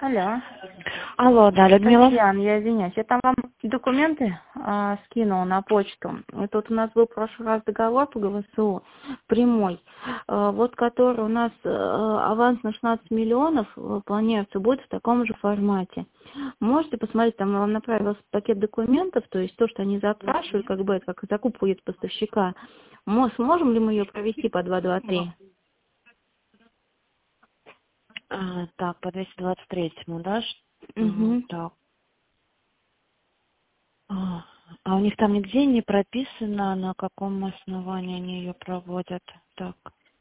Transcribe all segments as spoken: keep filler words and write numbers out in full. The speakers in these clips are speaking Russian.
Алло. Алло, да, Людмила. Татьяна, я извиняюсь. Я там вам документы а, скинула на почту. И тут у нас был в прошлый раз договор по ГВСУ прямой, а, вот который у нас а, аванс на шестнадцать миллионов а, планируется, будет в таком же формате. Можете посмотреть, там вам направился пакет документов, то есть то, что они запрашивают, как бы, как закупка будет поставщика. Мы сможем ли мы ее провести по два два три? А, так, по двести двадцать третьему, да? Ш- м, Угу. Так. А, а у них там нигде не прописано, на каком основании они ее проводят. Так.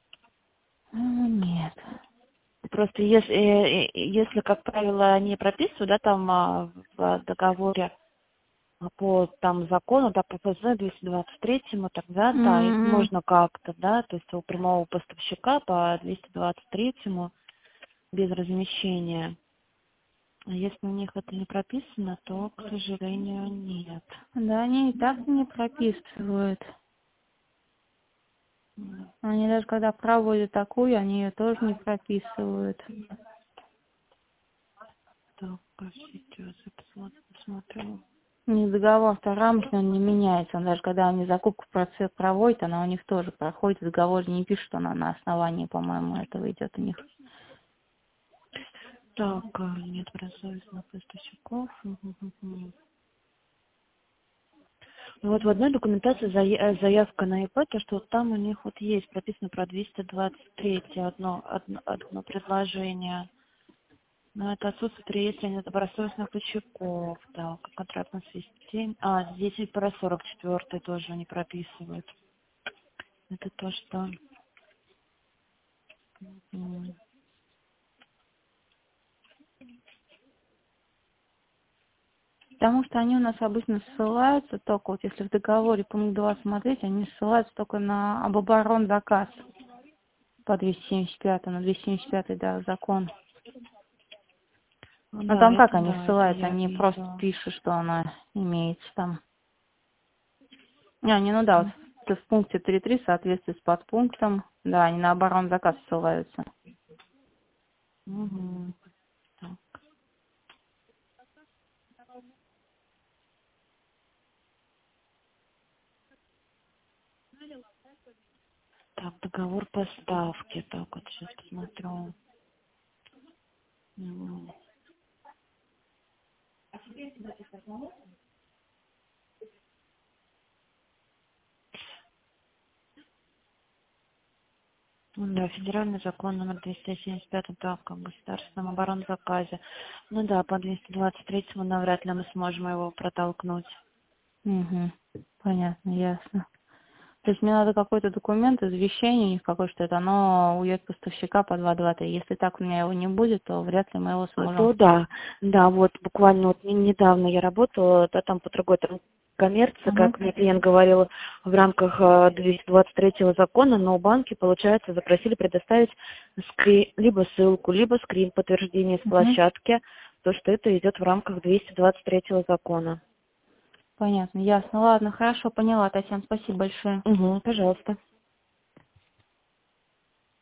Нет. Просто если, э, э, если, как правило, они прописывают, да, там а, в договоре а, по там закону, да, по ФЗ двести двадцать третьему, тогда да, их М, можно как-то, да, то есть у прямого поставщика по двести двадцать третьему без размещения. А если у них это не прописано, то, к сожалению, нет. Да, они и так не прописывают. М, Они даже когда проводят такую, они ее тоже не прописывают. Так, сейчас я посмотрю. посмотрю. Не договор-то рамки, он не меняется. Он даже когда они закупку процесс проводят, она у них тоже проходит. В договоре не пишут, что она на основании, по-моему, этого идет у них. Так, а, нет добросовестных поставщиков. Мгм, мгм. Ну вот в одной документации зая- э, заявка на ИП, то что вот там у них вот есть прописано про двести двадцать три одно, одно, одно предложение. Но это отсутствует в реестре недобросовестных поставщиков, да, как контрактная система. А, здесь и про сорок четвёртый тоже не прописывают. Это то, что... м, Потому что они у нас обычно ссылаются только, вот если в договоре пункт два смотреть, они ссылаются только на об оборон заказ по двести семьдесят пятому, на двести семьдесят пятый, да, закон. Ну Но да, там как это они да, это ссылаются? я Они просто видела. пишут, что она имеется там. Не, не, ну да, вот в пункте три точка три соответствует с подпунктом. Да, они на оборонзаказ ссылаются. Угу. Так, так, договор поставки. Так, вот сейчас посмотрю. М. Ну да, федеральный закон номер двести семьдесят пять, так, о государственном оборонзаказе. Ну да, по двести двадцать третьему навряд ли мы сможем его протолкнуть. Угу. Понятно, ясно. То есть мне надо какой-то документ, извещение у них какое, что это оно уедет поставщика по два два три. Если так у меня его не будет, то вряд ли мы его А сможем. то да, да, вот буквально вот не- недавно я работала, да, там по другой там коммерции, Угу. как мне клиент говорил, в рамках э, двести двадцать третьего закона, но банки, получается, запросили предоставить скрин, либо ссылку, либо скрин подтверждения с Угу. площадки, то, что это идет в рамках двести двадцать третьего закона. Понятно, ясно. Ладно, хорошо, поняла, Татьяна, спасибо большое. Угу, пожалуйста.